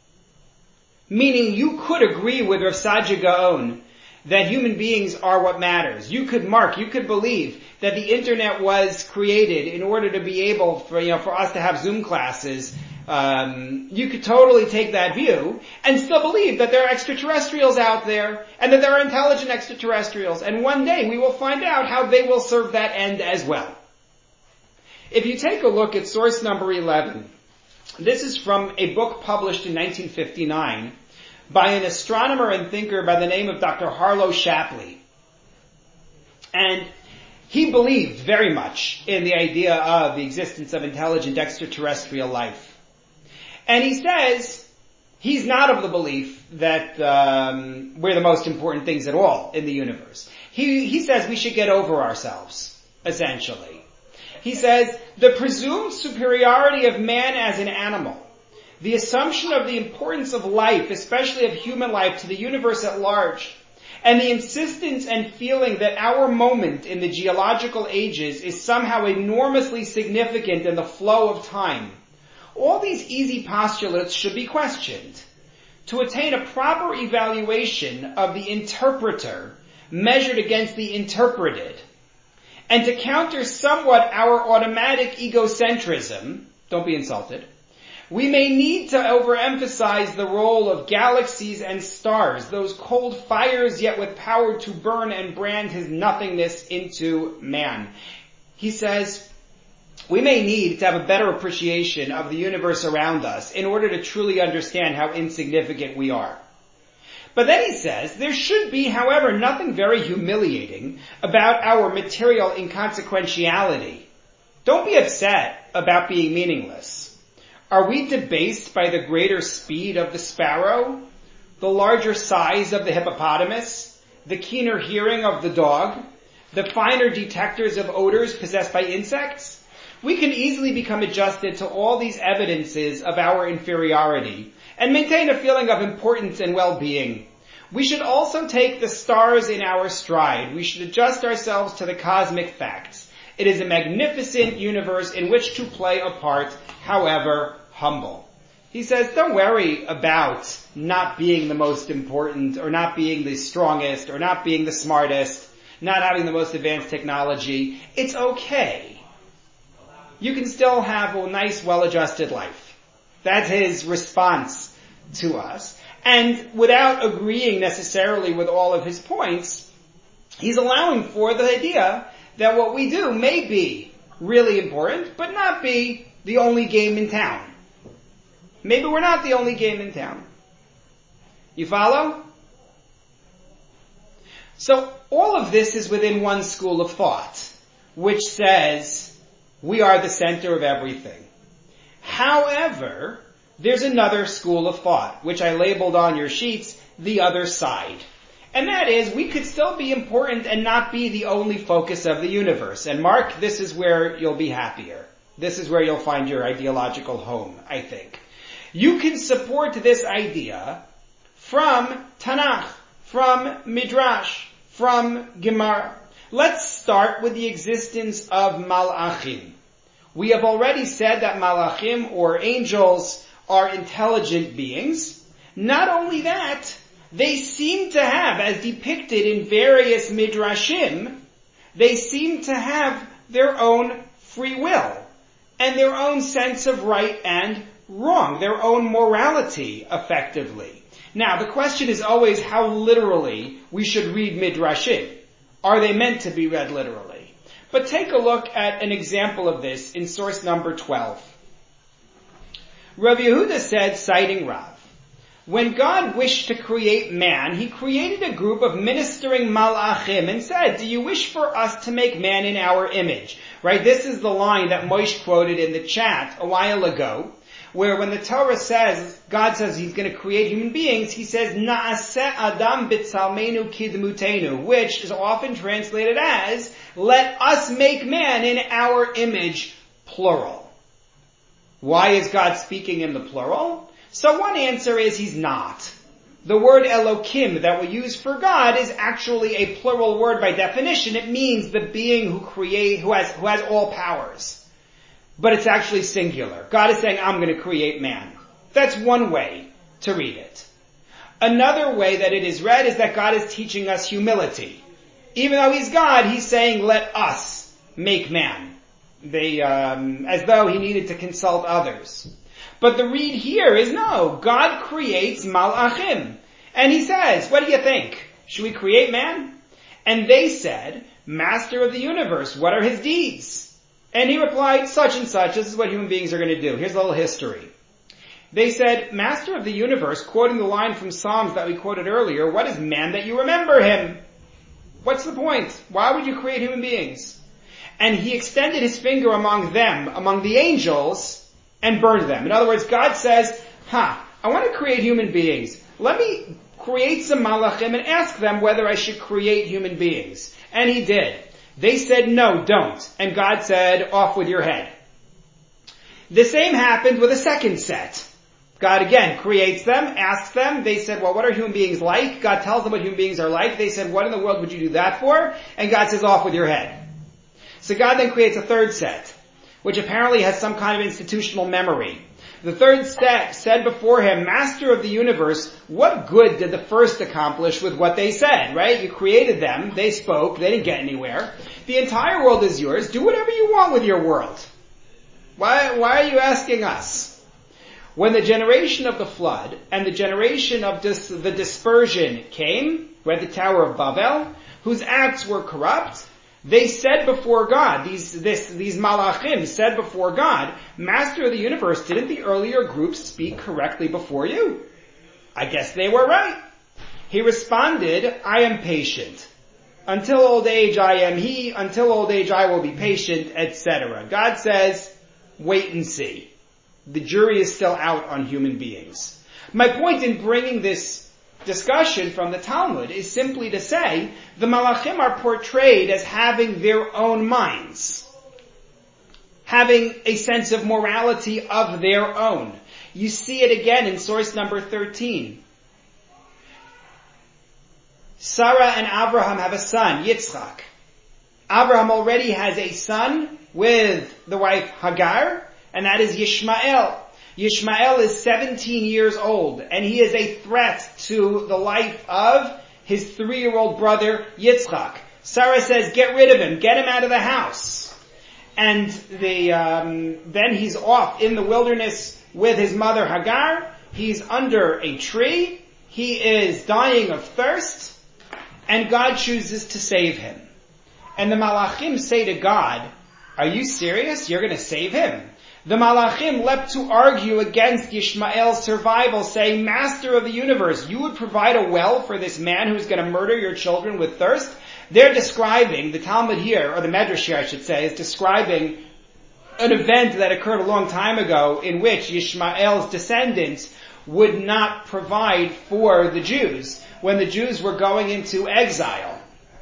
Meaning you could agree with Rav Saadia Gaon that human beings are what matters. You could mark, you could believe that the internet was created in order to be able for, you know, for us to have Zoom classes. Um, you could totally take that view and still believe that there are extraterrestrials out there and that there are intelligent extraterrestrials. And one day we will find out how they will serve that end as well. If you take a look at source number eleven, this is from a book published in nineteen fifty-nine by an astronomer and thinker by the name of Doctor Harlow Shapley. And he believed very much in the idea of the existence of intelligent extraterrestrial life. And he says he's not of the belief that um, we're the most important things at all in the universe. He, he says we should get over ourselves, essentially. He says the presumed superiority of man as an animal, the assumption of the importance of life, especially of human life, to the universe at large, and the insistence and feeling that our moment in the geological ages is somehow enormously significant in the flow of time. All these easy postulates should be questioned. To attain a proper evaluation of the interpreter measured against the interpreted, and to counter somewhat our automatic egocentrism, don't be insulted, we may need to overemphasize the role of galaxies and stars, those cold fires yet with power to burn and brand his nothingness into man. He says, we may need to have a better appreciation of the universe around us in order to truly understand how insignificant we are. But then he says, there should be, however, nothing very humiliating about our material inconsequentiality. Don't be upset about being meaningless. Are we debased by the greater speed of the sparrow, the larger size of the hippopotamus, the keener hearing of the dog, the finer detectors of odors possessed by insects? We can easily become adjusted to all these evidences of our inferiority and maintain a feeling of importance and well-being. We should also take the stars in our stride. We should adjust ourselves to the cosmic facts. It is a magnificent universe in which to play a part, however humble. He says, don't worry about not being the most important, or not being the strongest, or not being the smartest, not having the most advanced technology. It's okay. You can still have a nice, well-adjusted life. That's his response to us. And without agreeing necessarily with all of his points, he's allowing for the idea that what we do may be really important, but not be the only game in town. Maybe we're not the only game in town. You follow? So all of this is within one school of thought, which says we are the center of everything. However, there's another school of thought, which I labeled on your sheets, the other side. And that is, we could still be important and not be the only focus of the universe. And Mark, this is where you'll be happier. This is where you'll find your ideological home, I think. You can support this idea from Tanakh, from Midrash, from Gemara. Let's start with the existence of Malachim. We have already said that Malachim, or angels, are intelligent beings. Not only that, they seem to have, as depicted in various Midrashim, they seem to have their own free will and their own sense of right and wrong, their own morality, effectively. Now, the question is always how literally we should read Midrashim. Are they meant to be read literally? But take a look at an example of this in source number twelve. Rav Yehuda said, citing Rav, when God wished to create man, he created a group of ministering malachim and said, do you wish for us to make man in our image? Right? This is the line that Moshe quoted in the chat a while ago, where when the Torah says, God says he's going to create human beings, he says, Na'aseh Adam b'tzalmenu kidmutenu, which is often translated as, let us make man in our image, plural. Why is God speaking in the plural? So one answer is he's not. The word Elokim that we use for God is actually a plural word by definition. It means the being who create, who has, who has all powers. But it's actually singular. God is saying, I'm going to create man. That's one way to read it. Another way that it is read is that God is teaching us humility. Even though he's God, he's saying, let us make man. They, um, as though he needed to consult others. But the read here is no, God creates malachim. And he says, what do you think? Should we create man? And they said, Master of the universe, what are his deeds? And he replied, such and such, this is what human beings are going to do. Here's a little history. They said, Master of the universe, quoting the line from Psalms that we quoted earlier, what is man that you remember him? What's the point? Why would you create human beings? And he extended his finger among them, among the angels, and burned them. In other words, God says, huh, I want to create human beings. Let me create some malachim and ask them whether I should create human beings. And he did. They said, no, don't. And God said, off with your head. The same happened with a second set. God again creates them, asks them. They said, well, what are human beings like? God tells them what human beings are like. They said, what in the world would you do that for? And God says, off with your head. So God then creates a third set, which apparently has some kind of institutional memory. The third set said before him, Master of the universe, what good did the first accomplish with what they said, right? You created them, they spoke, they didn't get anywhere. The entire world is yours, do whatever you want with your world. Why, why are you asking us? When the generation of the flood and the generation of dis, the dispersion came, we had the Tower of Babel, whose acts were corrupt, they said before God, these, this, these malachim said before God, Master of the universe, didn't the earlier groups speak correctly before you? I guess they were right. He responded, I am patient. until old age I am he, until old age I will be patient, et cetera. God says, wait and see. The jury is still out on human beings. My point in bringing this discussion from the Talmud is simply to say the Malachim are portrayed as having their own minds, having a sense of morality of their own. You see it again in source number thirteen. Sarah and Abraham have a son, Yitzchak. Abraham already has a son with the wife Hagar, and that is Yishmael. Yishmael is seventeen years old, and he is a threat to the life of his three-year-old brother Yitzchak. Sarah says, get rid of him, get him out of the house. And the, um, then he's off in the wilderness with his mother Hagar. He's under a tree. He is dying of thirst. And God chooses to save him. And the Malachim say to God, are you serious? You're going to save him? The Malachim leapt to argue against Yishmael's survival, saying, Master of the universe, you would provide a well for this man who's going to murder your children with thirst? They're describing, the Talmud here, or the Medrash here I should say, is describing an event that occurred a long time ago in which Yishmael's descendants would not provide for the Jews when the Jews were going into exile.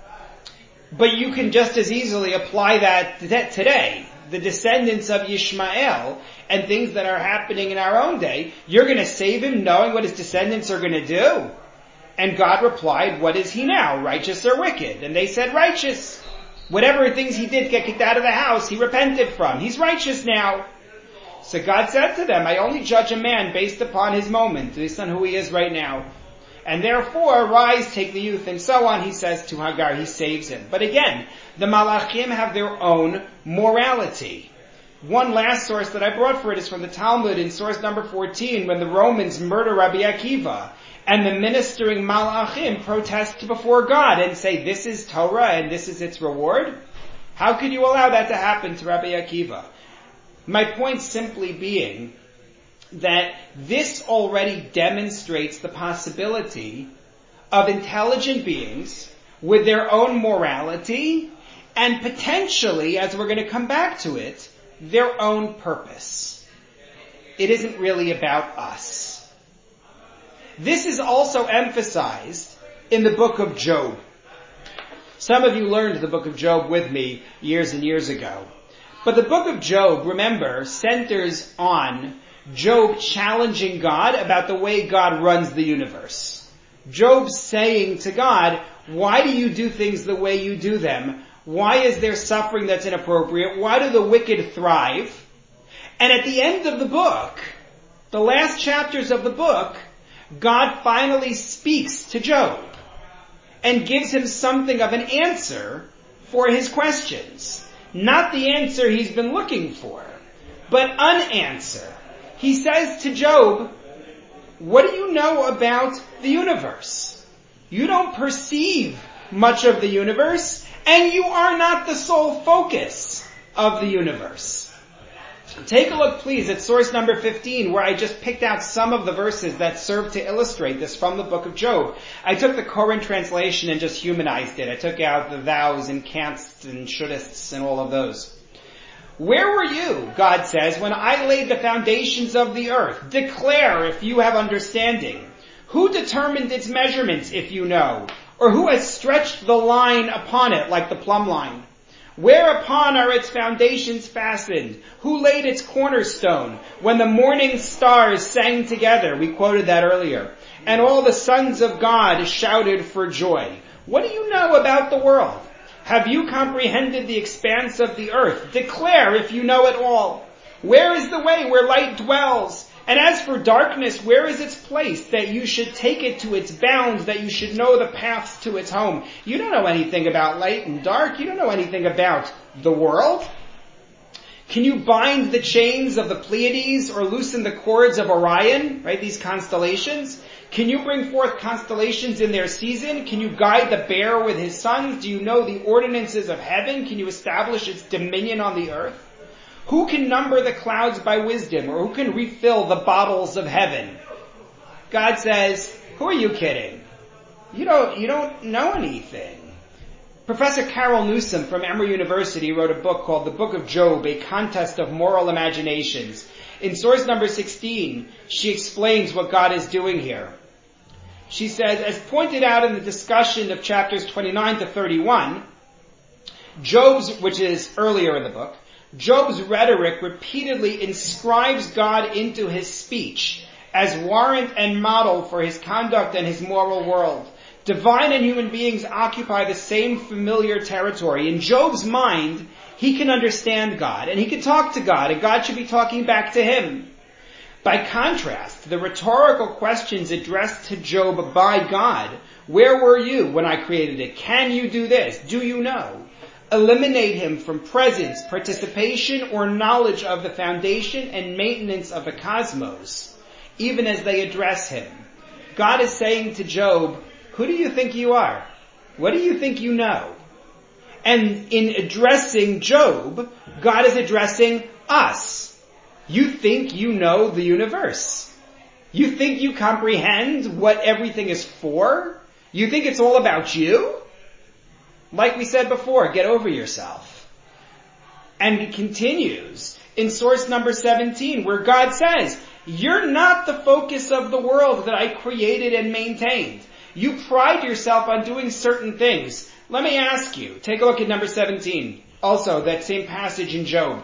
But you can just as easily apply that today. The descendants of Yishmael and things that are happening in our own day, you're going to save him knowing what his descendants are going to do? And God replied, what is he now, righteous or wicked? And they said, righteous. Whatever things he did get kicked out of the house, he repented from. He's righteous now. So God said to them, I only judge a man based upon his moment, based on who he is right now. And therefore, rise, take the youth, and so on, he says to Hagar. He saves him. But again, the Malachim have their own morality. One last source that I brought for it is from the Talmud in source number fourteen, when the Romans murder Rabbi Akiva, and the ministering Malachim protest before God and say, this is Torah and this is its reward? How could you allow that to happen to Rabbi Akiva? My point simply being that this already demonstrates the possibility of intelligent beings with their own morality and potentially, as we're going to come back to it, their own purpose. It isn't really about us. This is also emphasized in the book of Job. Some of you learned the book of Job with me years and years ago. But the book of Job, remember, centers on Job challenging God about the way God runs the universe. Job saying to God, why do you do things the way you do them? Why is there suffering that's inappropriate? Why do the wicked thrive? And at the end of the book, the last chapters of the book, God finally speaks to Job and gives him something of an answer for his questions. Not the answer he's been looking for, but an answer. He says to Job, what do you know about the universe? You don't perceive much of the universe, and you are not the sole focus of the universe. Take a look, please, at source number fifteen, where I just picked out some of the verses that serve to illustrate this from the book of Job. I took the Koran translation and just humanized it. I took out the thous and can'ts and shouldsts and all of those. Where were you, God says, when I laid the foundations of the earth? Declare if you have understanding. Who determined its measurements, if you know? Or who has stretched the line upon it like the plumb line? Whereupon are its foundations fastened? Who laid its cornerstone? When the morning stars sang together, we quoted that earlier, and all the sons of God shouted for joy. What do you know about the world? Have you comprehended the expanse of the earth? Declare if you know it all. Where is the way where light dwells? And as for darkness, where is its place, that you should take it to its bounds, that you should know the paths to its home? You don't know anything about light and dark. You don't know anything about the world. Can you bind the chains of the Pleiades or loosen the cords of Orion, right? These constellations. Can you bring forth constellations in their season? Can you guide the bear with his sons? Do you know the ordinances of heaven? Can you establish its dominion on the earth? Who can number the clouds by wisdom, or who can refill the bottles of heaven? God says, who are you kidding? You don't, you don't know anything. Professor Carol Newsom from Emory University wrote a book called The Book of Job, A Contest of Moral Imaginations. In source number sixteen, she explains what God is doing here. She says, as pointed out in the discussion of chapters twenty-nine to thirty-one, Job's, which is earlier in the book, Job's rhetoric repeatedly inscribes God into his speech as warrant and model for his conduct and his moral world. Divine and human beings occupy the same familiar territory. In Job's mind, he can understand God, and he can talk to God, and God should be talking back to him. By contrast, the rhetorical questions addressed to Job by God, where were you when I created it? Can you do this? Do you know? Eliminate him from presence, participation, or knowledge of the foundation and maintenance of the cosmos, even as they address him. God is saying to Job, who do you think you are? What do you think you know? And in addressing Job, God is addressing us. You think you know the universe? You think you comprehend what everything is for? You think it's all about you? Like we said before, get over yourself. And it continues in source number seventeen, where God says, you're not the focus of the world that I created and maintained. You pride yourself on doing certain things. Let me ask you, take a look at number seventeen. Also, that same passage in Job.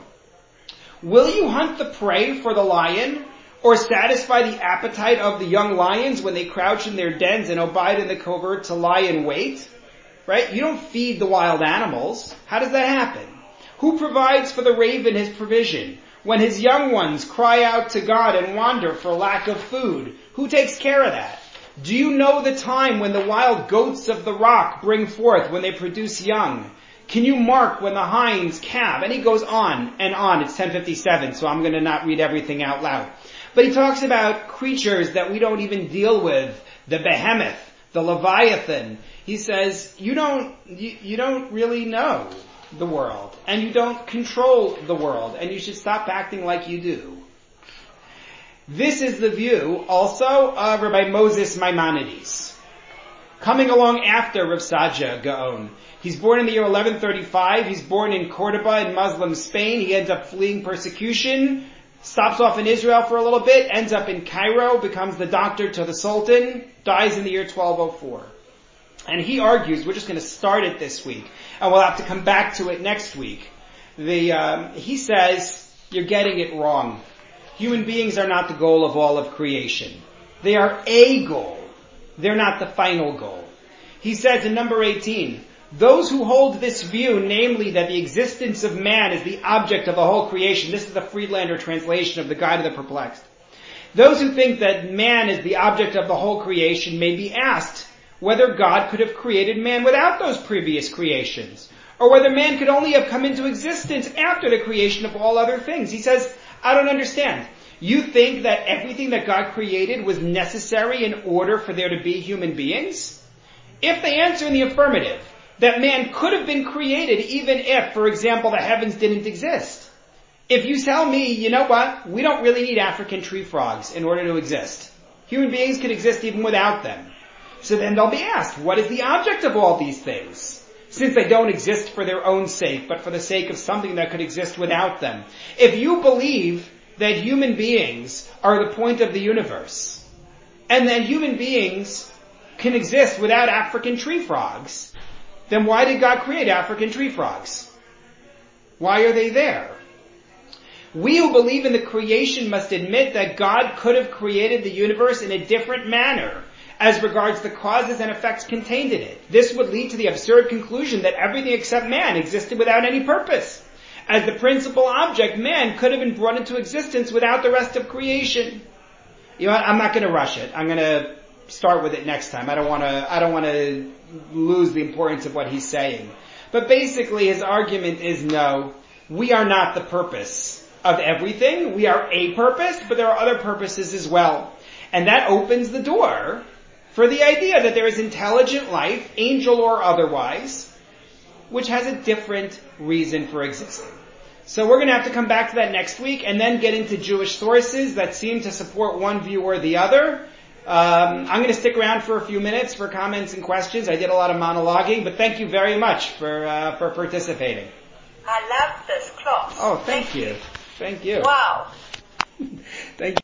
Will you hunt the prey for the lion, or satisfy the appetite of the young lions when they crouch in their dens and abide in the covert to lie in wait? Right? You don't feed the wild animals. How does that happen? Who provides for the raven his provision? When his young ones cry out to God and wander for lack of food, who takes care of that? Do you know the time when the wild goats of the rock bring forth when they produce young? Can you mark when the hinds calve? And he goes on and on. It's ten fifty-seven, so I'm going to not read everything out loud. But he talks about creatures that we don't even deal with. The behemoth, the leviathan. He says, you don't, you, you don't really know the world. And you don't control the world. And you should stop acting like you do. This is the view also of Rabbi Moses Maimonides, coming along after Rav Saadia Gaon. He's born in the year eleven thirty-five. He's born in Cordoba in Muslim Spain. He ends up fleeing persecution, stops off in Israel for a little bit, ends up in Cairo, becomes the doctor to the Sultan, dies in the year twelve oh four. And he argues, we're just going to start it this week, and we'll have to come back to it next week. The um, he says, you're getting it wrong. Human beings are not the goal of all of creation. They are a goal. They're not the final goal. He says in number eighteen, those who hold this view, namely that the existence of man is the object of the whole creation, this is the Friedlander translation of the Guide to the Perplexed. Those who think that man is the object of the whole creation may be asked whether God could have created man without those previous creations, or whether man could only have come into existence after the creation of all other things. He says, I don't understand. You think that everything that God created was necessary in order for there to be human beings? If they answer in the affirmative, that man could have been created even if, for example, the heavens didn't exist. If you tell me, you know what, we don't really need African tree frogs in order to exist. Human beings could exist even without them. So then they'll be asked, what is the object of all these things? Since they don't exist for their own sake, but for the sake of something that could exist without them. If you believe that human beings are the point of the universe, and that human beings can exist without African tree frogs, then why did God create African tree frogs? Why are they there? We who believe in the creation must admit that God could have created the universe in a different manner as regards the causes and effects contained in it. This would lead to the absurd conclusion that everything except man existed without any purpose. As the principal object, man could have been brought into existence without the rest of creation. You know what? I'm not going to rush it. I'm going to start with it next time. I don't want to, I don't want to lose the importance of what he's saying. But basically his argument is no, we are not the purpose of everything. We are a purpose, but there are other purposes as well. And that opens the door for the idea that there is intelligent life, angel or otherwise, which has a different reason for existing. So we're going to have to come back to that next week and then get into Jewish sources that seem to support one view or the other. Um, I'm going to stick around for a few minutes for comments and questions. I did a lot of monologuing, but thank you very much for uh, for participating. I love this class. Oh, thank, thank you. you. Thank you. Wow. Thank you.